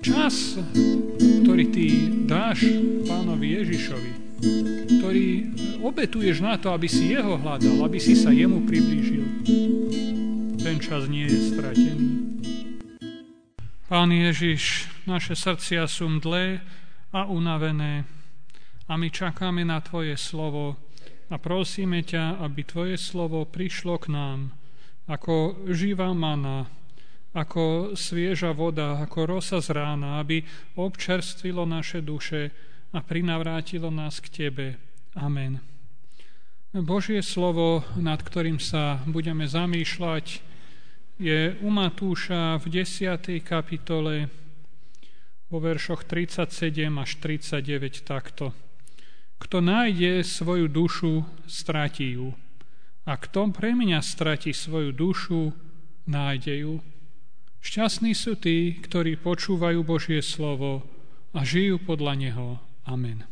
čas, ktorý ty dáš pánovi Ježišovi, ktorý obetuješ na to, aby si jeho hľadal, aby si sa jemu priblížil, ten čas nie je stratený. Pán Ježiš, naše srdcia sú mdlé a unavené a my čakáme na Tvoje slovo a prosíme ťa, aby Tvoje slovo prišlo k nám ako živá mana, ako svieža voda, ako rosa z rána, aby občerstvilo naše duše a prinavrátilo nás k Tebe. Amen. Božie slovo, nad ktorým sa budeme zamýšľať, je u Matúša v 10. kapitole vo veršoch 37 až 39 takto. Kto nájde svoju dušu, stratí ju. A kto pre mňa stratí svoju dušu, nájde ju. Šťastní sú tí, ktorí počúvajú Božie slovo a žijú podľa neho. Amen.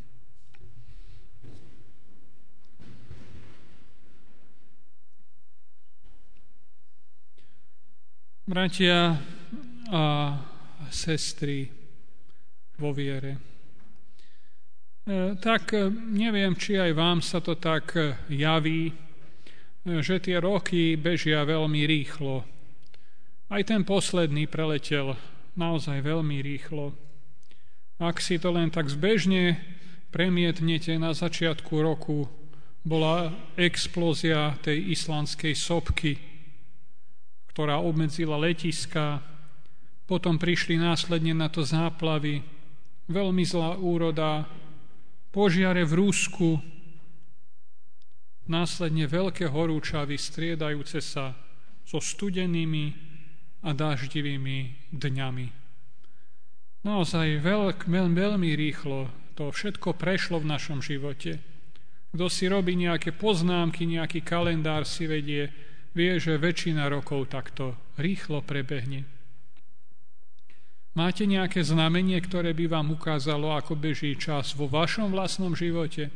Bratia a sestry vo viere, tak neviem, či aj vám sa to tak javí, že tie roky bežia veľmi rýchlo. Aj ten posledný preletel naozaj veľmi rýchlo. Ak si to len tak zbežne premietnete, na začiatku roku bola explózia tej islandskej sopky, ktorá obmedzila letiska, potom prišli následne na to záplavy, veľmi zlá úroda, požiare v Rusku, následne veľké horúčavy striedajúce sa so studenými a dáždivými dňami. Naozaj veľmi rýchlo to všetko prešlo v našom živote. Kto si robí nejaké poznámky, nejaký kalendár si vie, že väčšina rokov takto rýchlo prebehne. Máte nejaké znamenie, ktoré by vám ukázalo, ako beží čas vo vašom vlastnom živote?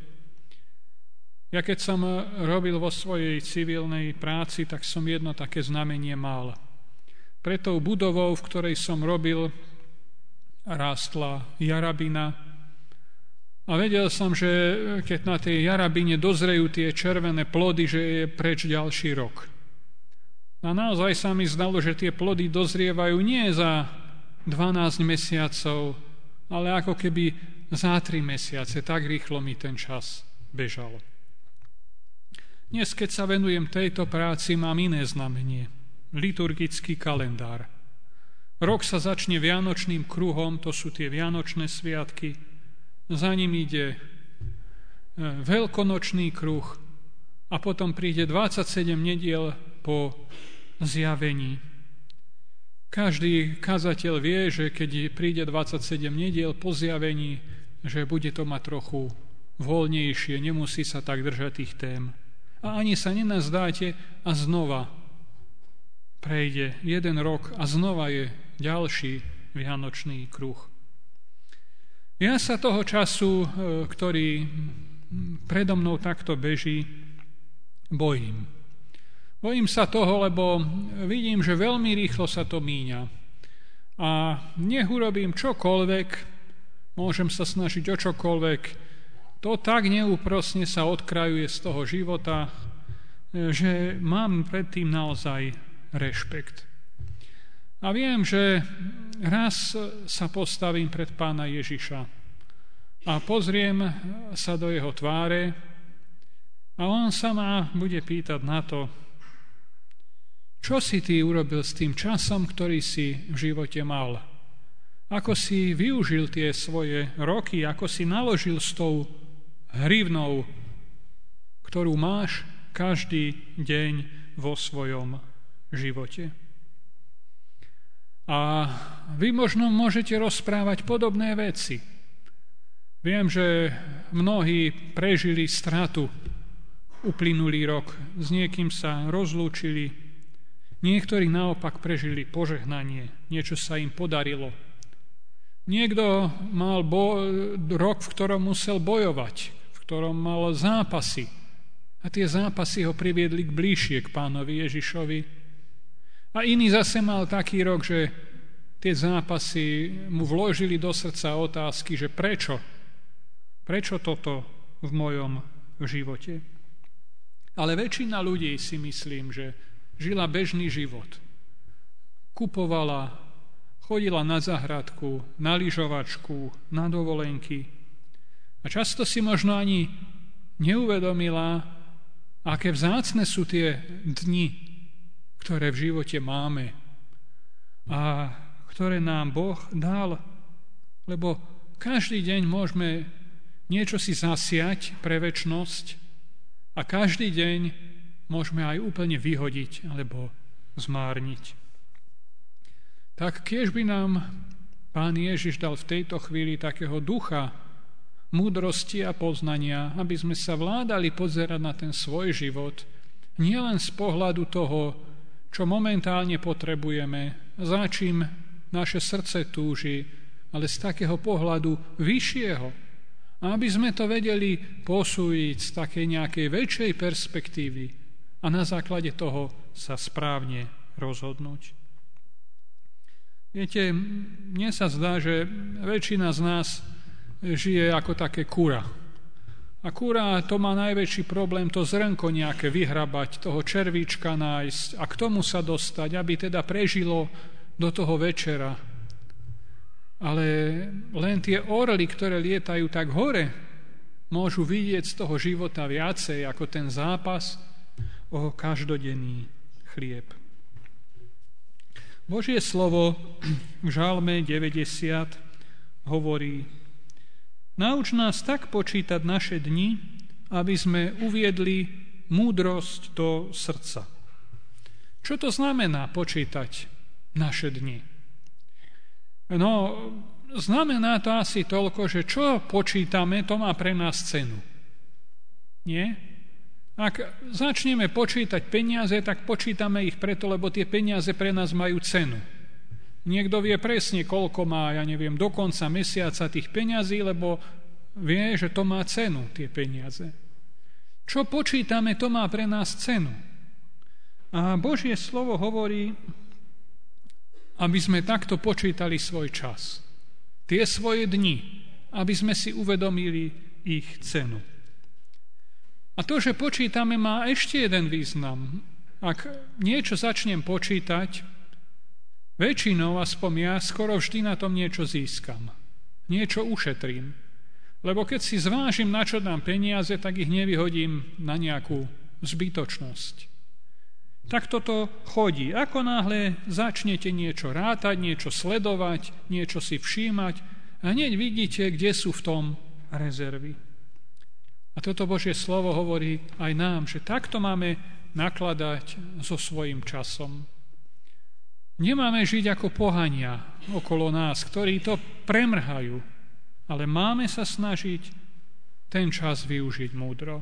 Ja keď som robil vo svojej civilnej práci, tak som jedno také znamenie mal. Pred tou budovou, v ktorej som robil, rástla jarabina. A vedel som, že keď na tej jarabine dozrejú tie červené plody, že je preč ďalší rok. A naozaj sa mi zdalo, že tie plody dozrievajú nie za 12 mesiacov, ale ako keby za 3 mesiace. Tak rýchlo mi ten čas bežal. Dnes, keď sa venujem tejto práci, mám iné znamenie. Liturgický kalendár. Rok sa začne vianočným kruhom, to sú tie vianočné sviatky. Za ním ide veľkonočný kruh a potom príde 27 nediel po zjavení. Každý kazateľ vie, že keď príde 27 nediel po zjavení, že bude to mať trochu voľnejšie, nemusí sa tak držať tých tém. A ani sa nenazdáte a znova prejde jeden rok a znova je ďalší vianočný kruh. Ja sa toho času, ktorý predo mnou takto beží, bojím. Bojím sa toho, lebo vidím, že veľmi rýchlo sa to míňa. A nech urobím čokoľvek, môžem sa snažiť o čokoľvek, to tak neúprosne sa odkrajuje z toho života, že mám predtým naozaj rešpekt. A viem, že raz sa postavím pred Pána Ježiša a pozriem sa do jeho tváre a on sa ma bude pýtať na to, čo si ty urobil s tým časom, ktorý si v živote mal? Ako si využil tie svoje roky, ako si naložil s tou hrivnou, ktorú máš každý deň vo svojom živote? A vy možno môžete rozprávať podobné veci. Viem, že mnohí prežili stratu uplynulý rok, s niekým sa rozlúčili, niektorí naopak prežili požehnanie, niečo sa im podarilo. Niekto mal rok, v ktorom musel bojovať, v ktorom mal zápasy. A tie zápasy ho priviedli bližšie k Pánovi Ježišovi. A iný zase mal taký rok, že tie zápasy mu vložili do srdca otázky, že prečo? Prečo toto v mojom živote? Ale väčšina ľudí si myslím, že žila bežný život. Kupovala, chodila na záhradku, na lyžovačku, na dovolenky. A často si možno ani neuvedomila, aké vzácne sú tie dni, ktoré v živote máme a ktoré nám Boh dal. Lebo každý deň môžeme niečo si zasiať pre večnosť a každý deň môžeme aj úplne vyhodiť alebo zmárniť. Tak kiež by nám Pán Ježiš dal v tejto chvíli takého ducha múdrosti a poznania, aby sme sa vládali pozerať na ten svoj život nielen z pohľadu toho, čo momentálne potrebujeme, za čím naše srdce túži, ale z takého pohľadu vyššieho. A aby sme to vedeli posúdiť z takej nejakej väčšej perspektívy a na základe toho sa správne rozhodnúť. Viete, mne sa zdá, že väčšina z nás žije ako také kura. A kura to má najväčší problém to zrnko nejaké vyhrabať, toho červíčka nájsť a k tomu sa dostať, aby teda prežilo do toho večera. Ale len tie orly, ktoré lietajú tak hore, môžu vidieť z toho života viacej ako ten zápas o každodenný chlieb. Božie slovo v Žalme 90 hovorí: Nauč nás tak počítať naše dni, aby sme uviedli múdrosť do srdca. Čo to znamená počítať naše dni? No, znamená to asi toľko, že čo počítame, to má pre nás cenu. Nie? Ak začneme počítať peniaze, tak počítame ich preto, lebo tie peniaze pre nás majú cenu. Niekto vie presne, koľko má, do konca mesiaca tých peňazí, lebo vie, že to má cenu, tie peniaze. Čo počítame, to má pre nás cenu. A Božie slovo hovorí, aby sme takto počítali svoj čas. Tie svoje dni, aby sme si uvedomili ich cenu. A to, že počítame, má ešte jeden význam. Ak niečo začnem počítať, väčšinou, aspoň ja, skoro vždy na tom niečo získam. Niečo ušetrím. Lebo keď si zvážim, na čo dám peniaze, tak ich nevyhodím na nejakú zbytočnosť. Tak toto chodí. Ako náhle začnete niečo rátať, niečo sledovať, niečo si všímať, a hneď vidíte, kde sú v tom rezervy. A toto Božie slovo hovorí aj nám, že takto máme nakladať so svojím časom. Nemáme žiť ako pohania okolo nás, ktorí to premrhajú, ale máme sa snažiť ten čas využiť múdro.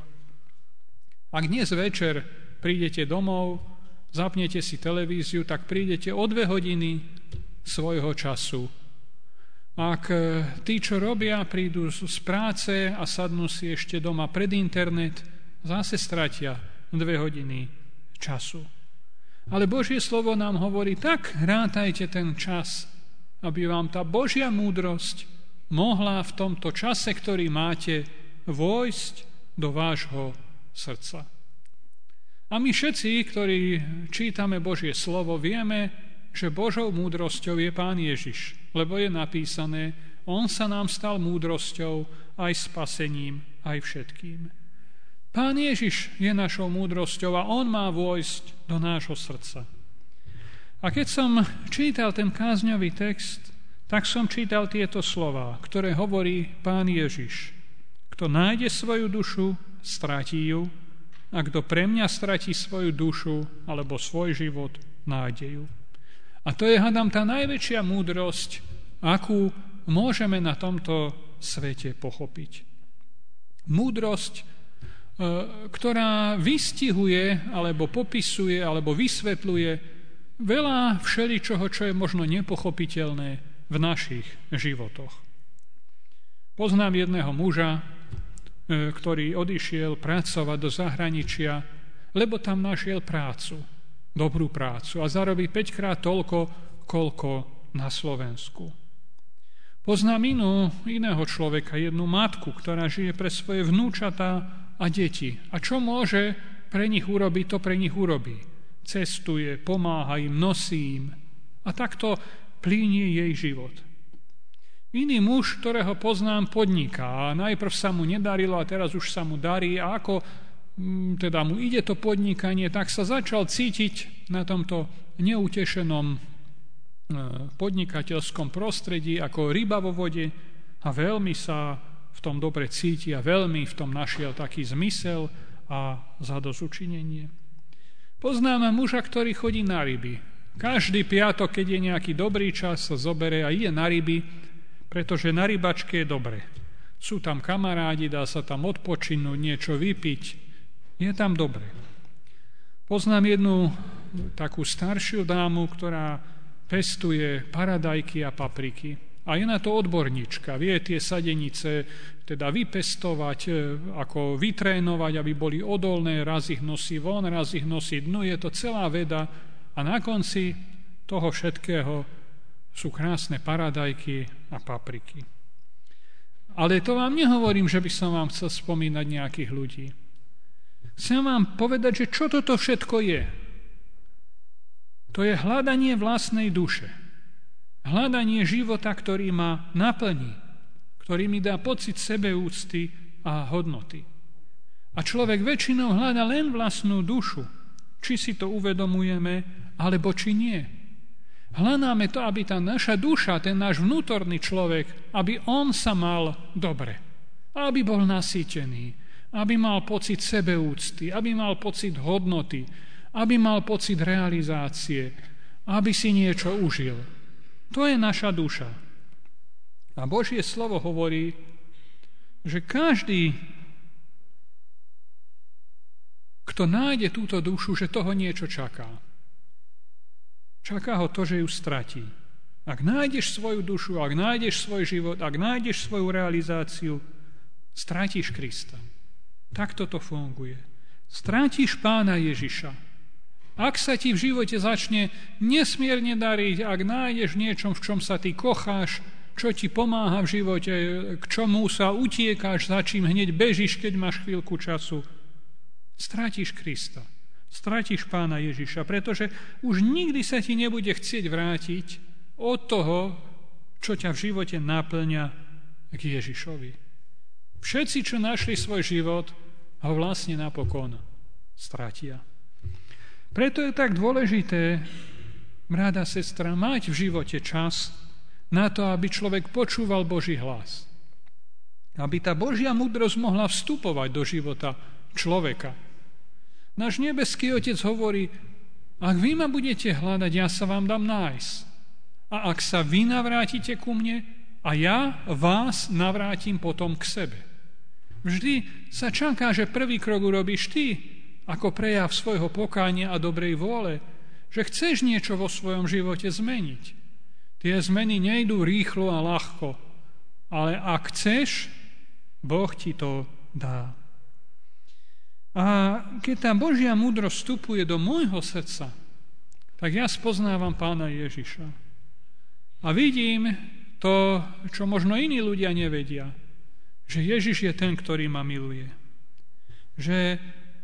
Ak dnes večer prídete domov, zapnete si televíziu, tak prídete o 2 hodiny svojho času. Ak tí, čo robia, prídu z práce a sadnú si ešte doma pred internet, zase stratia 2 hodiny času. Ale Božie slovo nám hovorí, tak rátajte ten čas, aby vám tá Božia múdrosť mohla v tomto čase, ktorý máte, vojsť do vášho srdca. A my všetci, ktorí čítame Božie slovo, vieme, že Božou múdrosťou je Pán Ježiš, lebo je napísané, on sa nám stal múdrosťou aj spasením, aj všetkým. Pán Ježiš je našou múdrosťou a on má vojsť do nášho srdca. A keď som čítal ten kázňový text, tak som čítal tieto slová, ktoré hovorí Pán Ježiš. Kto nájde svoju dušu, stratí ju, a kto pre mňa stratí svoju dušu alebo svoj život, nájde ju. A to je, hádam, tá najväčšia múdrosť, akú môžeme na tomto svete pochopiť. Múdrosť, ktorá vystihuje, alebo popisuje, alebo vysvetľuje veľa všeličoho, čo je možno nepochopiteľné v našich životoch. Poznám jedného muža, ktorý odišiel pracovať do zahraničia, lebo tam našiel prácu, dobrú prácu a zarobí 5-krát toľko, koľko na Slovensku. Poznám iného človeka, jednu matku, ktorá žije pre svoje vnúčatá a deti. A čo môže pre nich urobiť, to pre nich urobí. Cestuje, pomáha im, nosí im. A takto plínie jej život. Iný muž, ktorého poznám, podniká. A najprv sa mu nedarilo a teraz už sa mu darí. A ako teda mu ide to podnikanie, tak sa začal cítiť na tomto neutešenom podnikateľskom prostredí ako ryba vo vode a veľmi sa v tom dobre cíti a veľmi v tom našiel taký zmysel a zadozučinenie. Poznám muža, ktorý chodí na ryby. Každý piatok, keď je nejaký dobrý čas, sa zobere a ide na ryby, pretože na rybačke je dobre. Sú tam kamarádi, dá sa tam odpočinúť, niečo vypiť. Je tam dobre. Poznám jednu takú staršiu dámu, ktorá pestuje paradajky a papriky. A je na to odborníčka. Vie tie sadenice teda vypestovať, ako vytrénovať, aby boli odolné, raz ich nosí von, raz ich nosí dnu. Je to celá veda a na konci toho všetkého sú krásne paradajky a papriky. Ale to vám nehovorím, že by som vám chcel spomínať nejakých ľudí. Chcem vám povedať, že čo toto všetko je. To je hľadanie vlastnej duše. Hľadanie života, ktorý ma naplní, ktorý mi dá pocit sebeúcty a hodnoty. A človek väčšinou hľada len vlastnú dušu, či si to uvedomujeme, alebo či nie. Hľadáme to, aby tá naša duša, ten náš vnútorný človek, aby on sa mal dobre, aby bol nasýtený, aby mal pocit sebeúcty, aby mal pocit hodnoty, aby mal pocit realizácie, aby si niečo užil. To je naša duša. A Božie slovo hovorí, že každý, kto nájde túto dušu, že toho niečo čaká. Čaká ho to, že ju stratí. Ak nájdeš svoju dušu, ak nájdeš svoj život, ak nájdeš svoju realizáciu, stratíš Krista. Takto to funguje. Stratíš Pána Ježiša. Ak sa ti v živote začne nesmierne dariť, ak nájdeš niečom, v čom sa ty kocháš, čo ti pomáha v živote, k čomu sa utiekáš, za čím hneď bežíš, keď máš chvíľku času, stratíš Krista. Stratíš Pána Ježiša, pretože už nikdy sa ti nebude chcieť vrátiť od toho, čo ťa v živote naplňa k Ježišovi. Všetci, čo našli svoj život, ho vlastne napokon stratia. Preto je tak dôležité, brat a sestra, mať v živote čas na to, aby človek počúval Boží hlas. Aby tá Božia múdrosť mohla vstupovať do života človeka. Náš nebeský Otec hovorí, ak vy ma budete hľadať, ja sa vám dám nájsť. A ak sa vy navrátite ku mne, a ja vás navrátim potom k sebe. Vždy sa čaká, že prvý krok urobíš ty, ako prejav svojho pokánia a dobrej vôle, že chceš niečo vo svojom živote zmeniť. Tie zmeny nejdú rýchlo a ľahko, ale ak chceš, Boh ti to dá. A keď tá Božia múdrosť vstupuje do môjho srdca, tak ja spoznávam Pána Ježiša. A vidím to, čo možno iní ľudia nevedia, že Ježiš je ten, ktorý ma miluje. Že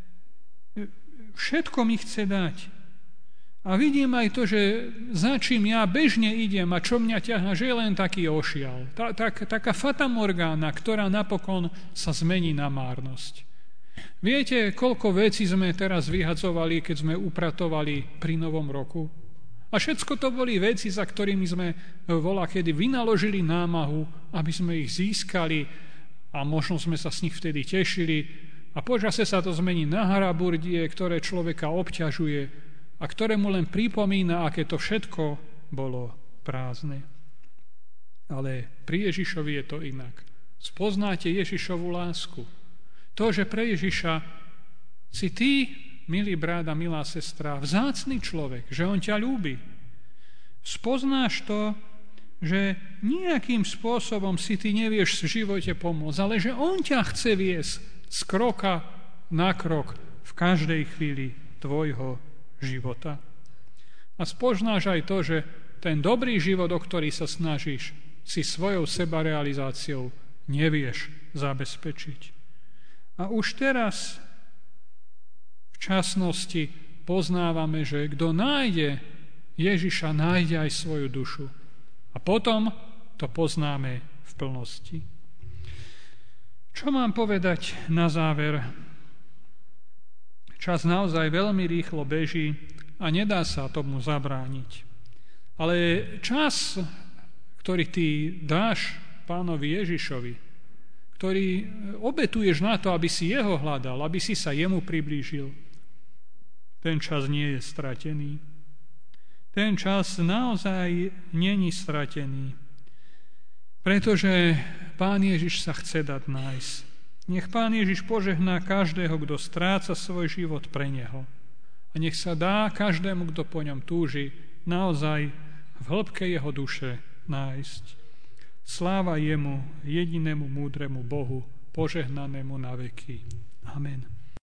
všetko mi chce dať. A vidím aj to, že za čím ja bežne idem a čo mňa ťahá, že je len taký ošial. Taká fatamorgána, ktorá napokon sa zmení na márnosť. Viete, koľko vecí sme teraz vyhadzovali, keď sme upratovali pri Novom roku? A všetko to boli veci, za ktorými sme voľakedy vynaložili námahu, aby sme ich získali a možno sme sa z nich vtedy tešili. A počase sa to zmení na haraburdie, ktoré človeka obťažuje a ktoré mu len pripomína, aké to všetko bolo prázdne. Ale pri Ježišovi je to inak. Spoznáte Ježišovu lásku. To, že pre Ježiša si ty, milý brat a milá sestra, vzácny človek, že on ťa ľúbi. Spoznáš to, že nejakým spôsobom si ty nevieš v živote pomôcť, ale že on ťa chce viesť z kroka na krok v každej chvíli tvojho života. A spoznáš aj to, že ten dobrý život, o ktorý sa snažíš, si svojou sebarealizáciou nevieš zabezpečiť. A už teraz v časnosti poznávame, že kto nájde Ježiša, nájde aj svoju dušu. A potom to poznáme v plnosti. Čo mám povedať na záver? Čas naozaj veľmi rýchlo beží a nedá sa tomu zabrániť. Ale čas, ktorý ty dáš Pánovi Ježišovi, ktorý obetuješ na to, aby si jeho hľadal, aby si sa jemu priblížil, ten čas nie je stratený. Ten čas naozaj není stratený, pretože Pán Ježiš sa chce dať nájsť. Nech Pán Ježiš požehná každého, kto stráca svoj život pre Neho. A nech sa dá každému, kto po ňom túži, naozaj v hĺbke jeho duše nájsť. Sláva jemu, jedinému múdremu Bohu, požehnanému na veky. Amen.